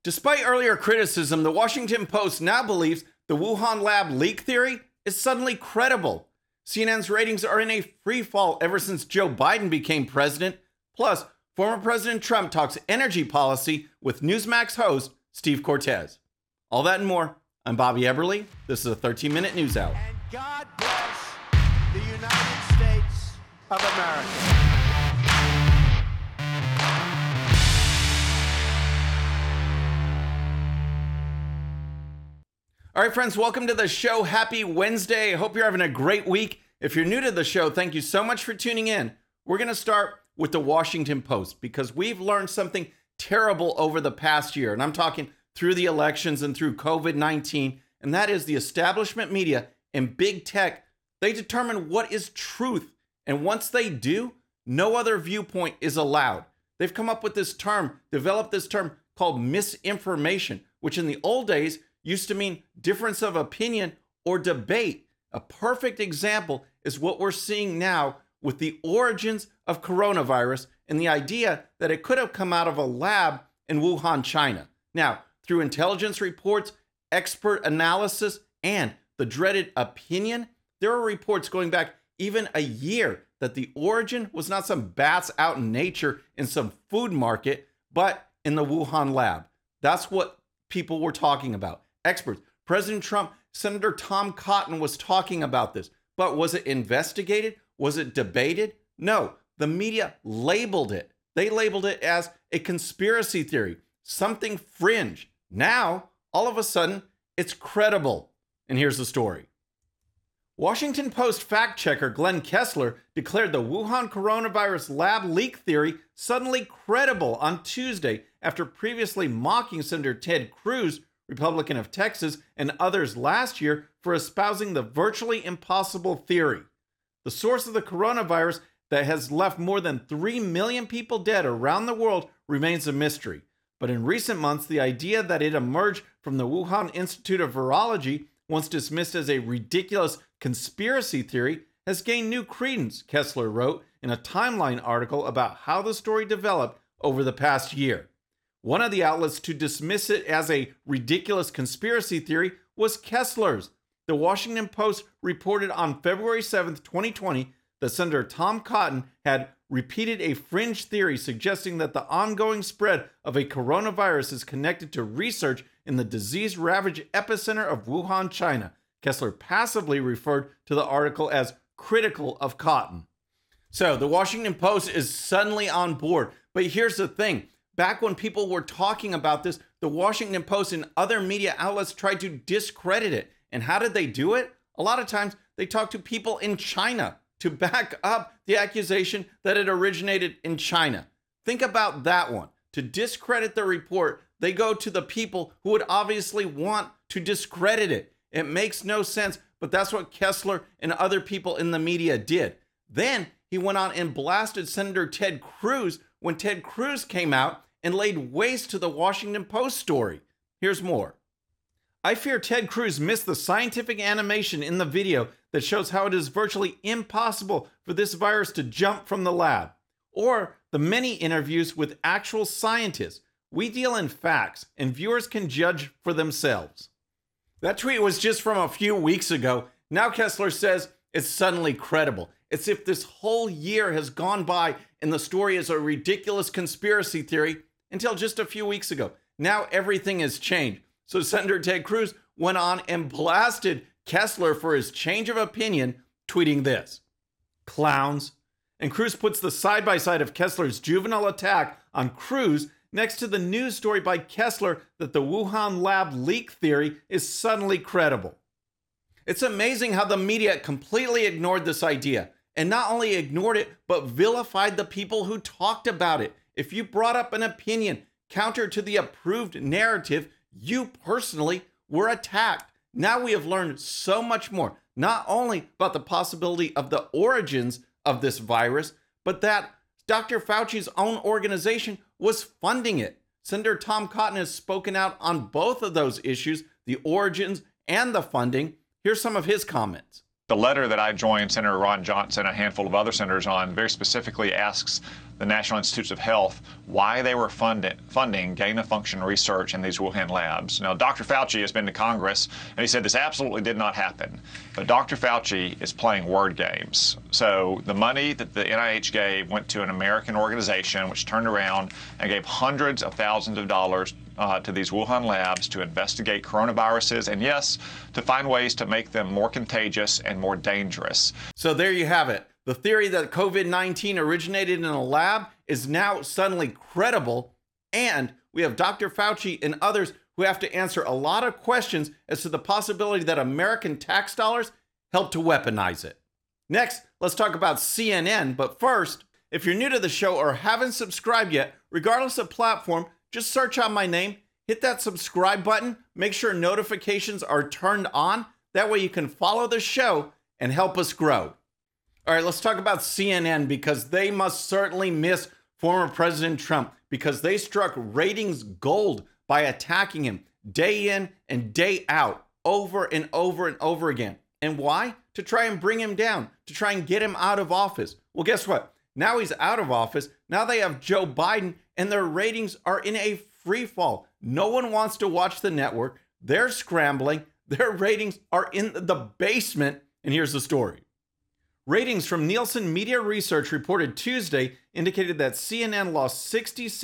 Despite earlier criticism, the Washington Post now believes the Wuhan lab leak theory is suddenly credible. CNN's ratings are in a free fall ever since Joe Biden became president. Plus, former President Trump talks energy policy with Newsmax host Steve Cortez. All that and more. I'm Bobby Eberle. This is a 13-minute news hour. And God bless the United States of America. All right, friends, welcome to the show. Happy Wednesday. I hope you're having a great week. If you're new to the show, thank you so much for tuning in. We're going to start with the Washington Post because we've learned something terrible over the past year. And I'm talking through the elections and through COVID-19. And that is the establishment media and big tech. They determine what is truth. And once they do, no other viewpoint is allowed. They've come up with this term, developed this term called misinformation, which in the old days used to mean difference of opinion or debate. A perfect example is what we're seeing now with the origins of coronavirus and the idea that it could have come out of a lab in Wuhan, China. Now, through intelligence reports, expert analysis, and the dreaded opinion, there are reports going back even a year that the origin was not some bats out in nature in some food market, but in the Wuhan lab. That's what people were talking about. Experts. President Trump, Senator Tom Cotton was talking about this. But was it investigated? Was it debated? No. The media labeled it. They labeled it as a conspiracy theory, something fringe. Now, all of a sudden, it's credible. And here's the story. Washington Post fact checker Glenn Kessler declared the Wuhan coronavirus lab leak theory suddenly credible on Tuesday after previously mocking Senator Ted Cruz, Republican of Texas, and others last year for espousing the virtually impossible theory. The source of the coronavirus that has left more than 3 million people dead around the world remains a mystery. But in recent months, the idea that it emerged from the Wuhan Institute of Virology, once dismissed as a ridiculous conspiracy theory, has gained new credence, Kessler wrote in a Timeline article about how the story developed over the past year. One of the outlets to dismiss it as a ridiculous conspiracy theory was Kessler's. The Washington Post reported on February 7th, 2020, that Senator Tom Cotton had repeated a fringe theory suggesting that the ongoing spread of a coronavirus is connected to research in the disease-ravaged epicenter of Wuhan, China. Kessler passively referred to the article as critical of Cotton. So the Washington Post is suddenly on board. But here's the thing. Back when people were talking about this, the Washington Post and other media outlets tried to discredit it. And how did they do it? A lot of times they talked to people in China to back up the accusation that it originated in China. Think about that one. To discredit the report, they go to the people who would obviously want to discredit it. It makes no sense, but that's what Kessler and other people in the media did. Then he went on and blasted Senator Ted Cruz when Ted Cruz came out and laid waste to the Washington Post story. Here's more. I fear Ted Cruz missed the scientific animation in the video that shows how it is virtually impossible for this virus to jump from the lab, or the many interviews with actual scientists. We deal in facts, and viewers can judge for themselves. That tweet was just from a few weeks ago. Now Kessler says it's suddenly credible. It's if this whole year has gone by and the story is a ridiculous conspiracy theory until just a few weeks ago. Now everything has changed. So Senator Ted Cruz went on and blasted Kessler for his change of opinion, tweeting this: "Clowns." And Cruz puts the side-by-side of Kessler's juvenile attack on Cruz next to the news story by Kessler that the Wuhan lab leak theory is suddenly credible. It's amazing how the media completely ignored this idea. And not only ignored it, but vilified the people who talked about it. If you brought up an opinion counter to the approved narrative, you personally were attacked. Now we have learned so much more, not only about the possibility of the origins of this virus, but that Dr. Fauci's own organization was funding it. Senator Tom Cotton has spoken out on both of those issues, the origins and the funding. Here's some of his comments. The letter that I joined Senator Ron Johnson and a handful of other senators on very specifically asks the National Institutes of Health why they were funding gain-of-function research in these Wuhan labs. Now, Dr. Fauci has been to Congress, and he said this absolutely did not happen. But Dr. Fauci is playing word games. So the money that the NIH gave went to an American organization, which turned around and gave hundreds of thousands of dollars to these Wuhan labs to investigate coronaviruses and, yes, to find ways to make them more contagious and more dangerous. So there you have it. The theory that COVID-19 originated in a lab is now suddenly credible, and we have Dr. Fauci and others who have to answer a lot of questions as to the possibility that American tax dollars helped to weaponize it. Next, let's talk about CNN, but first, if you're new to the show or haven't subscribed yet, regardless of platform, just search out my name, hit that subscribe button, make sure notifications are turned on. That way you can follow the show and help us grow. All right, let's talk about CNN because they must certainly miss former President Trump because they struck ratings gold by attacking him day in and day out, over and over and over again. And why? To try and bring him down, to try and get him out of office. Well, guess what? Now he's out of office. Now they have Joe Biden, and their ratings are in a free fall. No one wants to watch the network. They're scrambling. Their ratings are in the basement. And here's the story. Ratings from Nielsen Media Research reported Tuesday indicated that CNN lost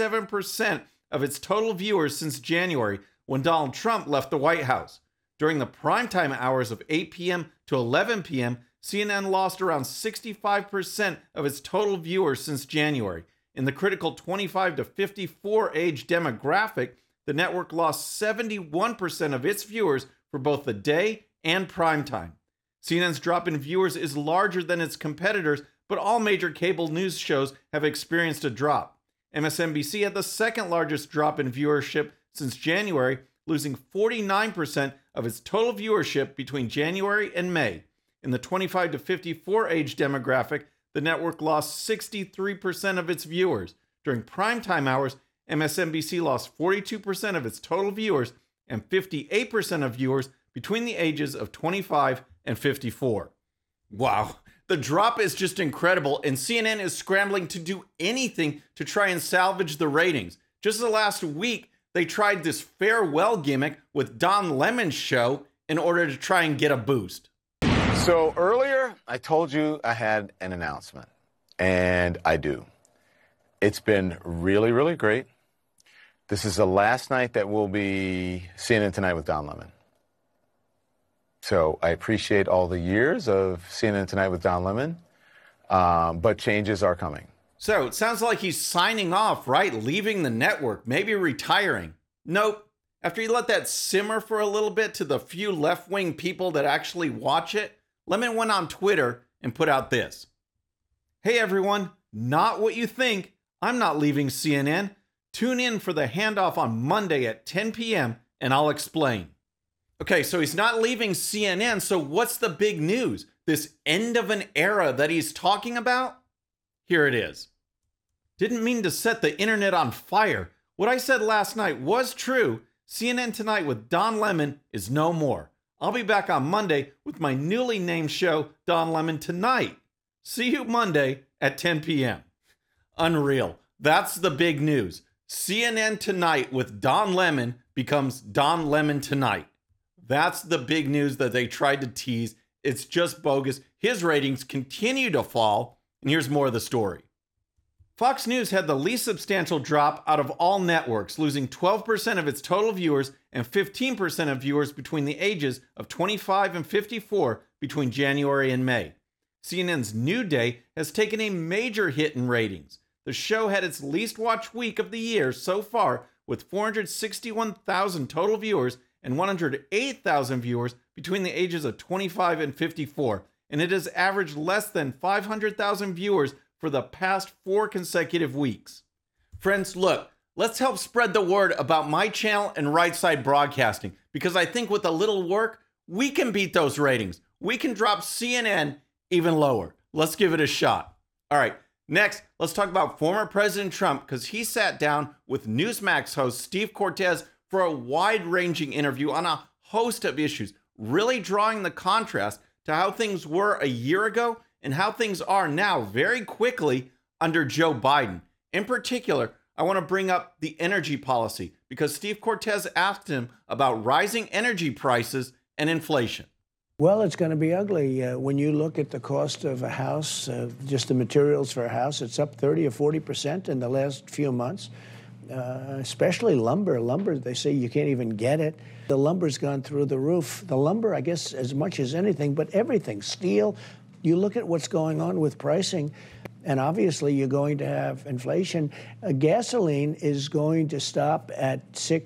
67% of its total viewers since January when Donald Trump left the White House. During the primetime hours of 8 p.m. to 11 p.m., CNN lost around 65% of its total viewers since January. In the critical 25 to 54 age demographic, the network lost 71% of its viewers for both the day and primetime. CNN's drop in viewers is larger than its competitors, but all major cable news shows have experienced a drop. MSNBC had the second largest drop in viewership since January, losing 49% of its total viewership between January and May. In the 25 to 54 age demographic, the network lost 63% of its viewers. During primetime hours, MSNBC lost 42% of its total viewers and 58% of viewers between the ages of 25 and 54. Wow, the drop is just incredible, and CNN is scrambling to do anything to try and salvage the ratings. Just the last week, they tried this farewell gimmick with Don Lemon's show in order to try and get a boost. So earlier, I told you I had an announcement, and I do. It's been really, really great. This is the last night that we'll be CNN Tonight with Don Lemon. So I appreciate all the years of CNN Tonight with Don Lemon, but changes are coming. So it sounds like he's signing off, right? Leaving the network, maybe retiring. Nope. After he let that simmer for a little bit to the few left-wing people that actually watch it, Lemon went on Twitter and put out this. Hey everyone, not what you think. I'm not leaving CNN. Tune in for the handoff on Monday at 10 p.m. and I'll explain. Okay, so he's not leaving CNN, so what's the big news? This end of an era that he's talking about? Here it is. Didn't mean to set the internet on fire. What I said last night was true. CNN Tonight with Don Lemon is no more. I'll be back on Monday with my newly named show, Don Lemon Tonight. See you Monday at 10 p.m. Unreal. That's the big news. CNN Tonight with Don Lemon becomes Don Lemon Tonight. That's the big news that they tried to tease. It's just bogus. His ratings continue to fall. And here's more of the story. Fox News had the least substantial drop out of all networks, losing 12% of its total viewers and 15% of viewers between the ages of 25 and 54 between January and May. CNN's New Day has taken a major hit in ratings. The show had its least watched week of the year so far, with 461,000 total viewers and 108,000 viewers between the ages of 25 and 54, and it has averaged less than 500,000 viewers for the past 4 consecutive weeks. Friends, look, let's help spread the word about my channel and Right Side Broadcasting, because I think with a little work, we can beat those ratings. We can drop CNN even lower. Let's give it a shot. All right, next, let's talk about former President Trump, because he sat down with Newsmax host Steve Cortez for a wide-ranging interview on a host of issues, really drawing the contrast to how things were a year ago and how things are now very quickly under Joe Biden. In particular, I want to bring up the energy policy because Steve Cortez asked him about rising energy prices and inflation. Well, it's going to be ugly. When you look at the cost of a house, just the materials for a house, it's up 30 or 40% in the last few months, especially lumber. Lumber, they say you can't even get it. The lumber's gone through the roof. The lumber, I guess, as much as anything, but everything, steel. You look at what's going on with pricing, and obviously you're going to have inflation. Gasoline is going to stop at $6,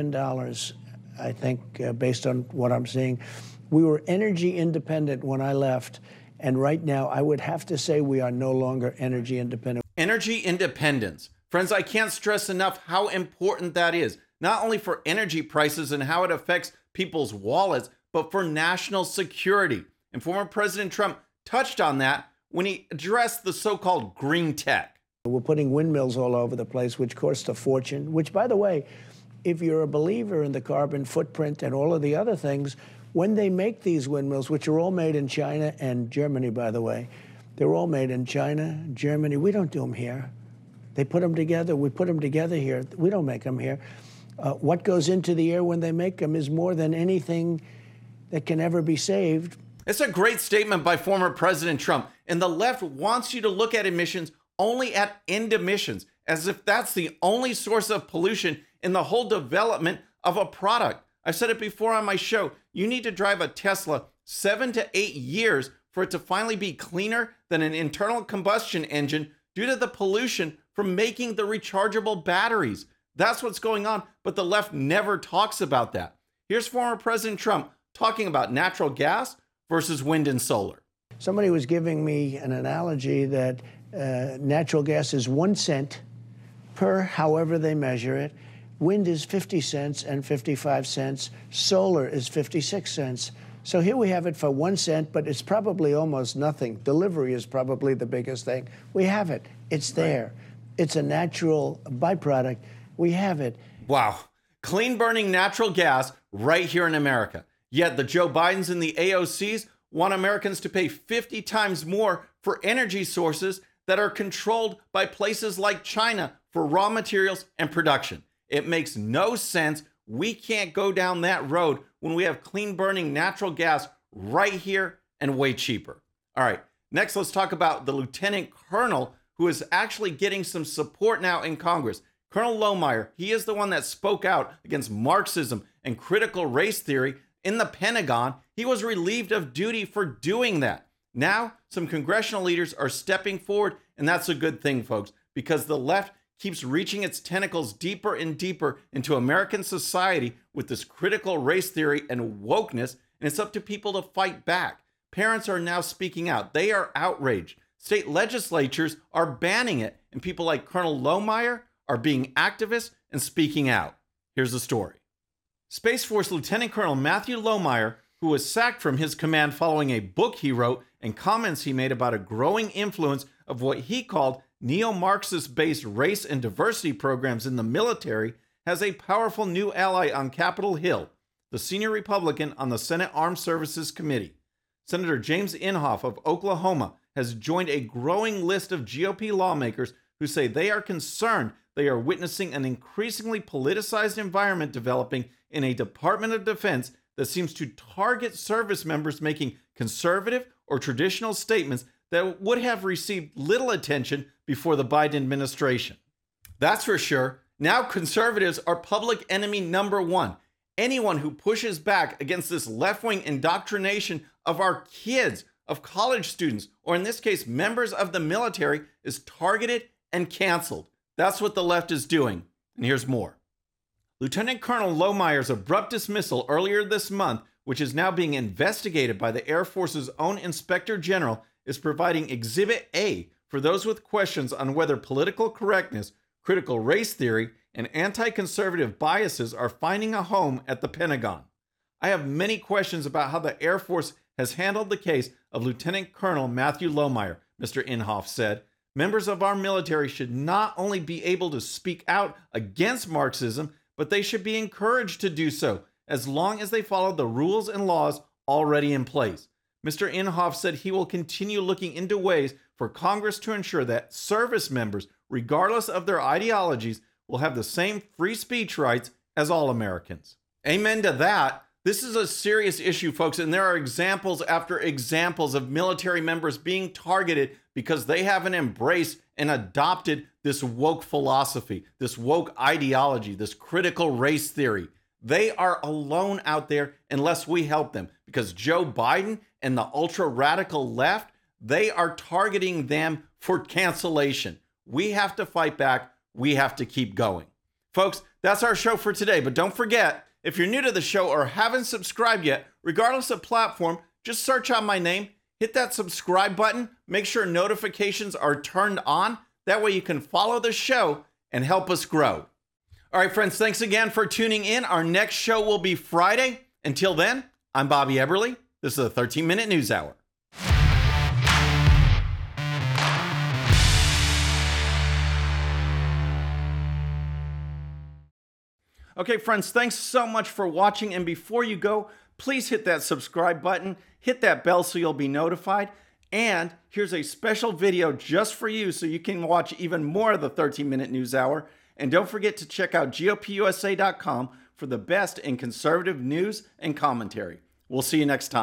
$7, I think, based on what I'm seeing. We were energy independent when I left, and right now I would have to say we are no longer energy independent. Energy independence. Friends, I can't stress enough how important that is, not only for energy prices and how it affects people's wallets, but for national security. And former President Trump touched on that when he addressed the so-called green tech. We're putting windmills all over the place, which cost a fortune, which, by the way, if you're a believer in the carbon footprint and all of the other things, when they make these windmills, which are all made in China and Germany, by the way, they're all made in China, Germany. We don't do them here. They put them together. We put them together here. We don't make them here. What goes into the air when they make them is more than anything that can ever be saved. It's a great statement by former President Trump, and the left wants you to look at emissions only at end emissions, as if that's the only source of pollution in the whole development of a product. I've said it before on my show, you need to drive a Tesla 7 to 8 years for it to finally be cleaner than an internal combustion engine due to the pollution from making the rechargeable batteries. That's what's going on, but the left never talks about that. Here's former President Trump talking about natural gas versus wind and solar. Somebody was giving me an analogy that natural gas is 1 cent per however they measure it. Wind is 50 cents and 55 cents. Solar is 56 cents. So here we have it for 1 cent, but it's probably almost nothing. Delivery is probably the biggest thing. We have it. It's there. It's a natural byproduct. We have it. Wow. Clean burning natural gas right here in America. Yet the Joe Bidens and the AOCs want Americans to pay 50 times more for energy sources that are controlled by places like China for raw materials and production. It makes no sense. We can't go down that road when we have clean burning natural gas right here and way cheaper. All right, next let's talk about the lieutenant colonel who is actually getting some support now in Congress. Colonel Lohmeyer, he is the one that spoke out against Marxism and critical race theory in the Pentagon. He was relieved of duty for doing that. Now, some congressional leaders are stepping forward, and that's a good thing, folks, because the left keeps reaching its tentacles deeper and deeper into American society with this critical race theory and wokeness, and it's up to people to fight back. Parents are now speaking out. They are outraged. State legislatures are banning it, and people like Colonel Lohmeyer are being activists and speaking out. Here's the story. Space Force Lieutenant Colonel Matthew Lohmeyer, who was sacked from his command following a book he wrote and comments he made about a growing influence of what he called neo-Marxist-based race and diversity programs in the military, has a powerful new ally on Capitol Hill, the senior Republican on the Senate Armed Services Committee. Senator James Inhofe of Oklahoma has joined a growing list of GOP lawmakers who say they are concerned they are witnessing an increasingly politicized environment developing in a Department of Defense that seems to target service members making conservative or traditional statements that would have received little attention before the Biden administration. That's for sure. Now conservatives are public enemy number one. Anyone who pushes back against this left-wing indoctrination of our kids, of college students, or in this case, members of the military, is targeted and canceled. That's what the left is doing. And here's more. Lieutenant Colonel Lohmeyer's abrupt dismissal earlier this month, which is now being investigated by the Air Force's own Inspector General, is providing Exhibit A for those with questions on whether political correctness, critical race theory, and anti-conservative biases are finding a home at the Pentagon. I have many questions about how the Air Force has handled the case of Lieutenant Colonel Matthew Lohmeyer, Mr. Inhofe said. Members of our military should not only be able to speak out against Marxism, but they should be encouraged to do so, as long as they follow the rules and laws already in place. Mr. Inhofe said he will continue looking into ways for Congress to ensure that service members, regardless of their ideologies, will have the same free speech rights as all Americans. Amen to that. This is a serious issue, folks, and there are examples after examples of military members being targeted because they haven't embraced and adopted this woke philosophy, this woke ideology, this critical race theory. They are alone out there unless we help them, because Joe Biden and the ultra-radical left, they are targeting them for cancellation. We have to fight back. We have to keep going. Folks, that's our show for today, but don't forget, if you're new to the show or haven't subscribed yet, regardless of platform, just search out my name, hit that subscribe button, make sure notifications are turned on. That way you can follow the show and help us grow. All right, friends, thanks again for tuning in. Our next show will be Friday. Until then, I'm Bobby Eberle. This is a 13-Minute News Hour. Okay, friends, thanks so much for watching. And before you go, please hit that subscribe button, hit that bell so you'll be notified. And here's a special video just for you so you can watch even more of the 13-Minute News Hour. And don't forget to check out GOPUSA.com for the best in conservative news and commentary. We'll see you next time.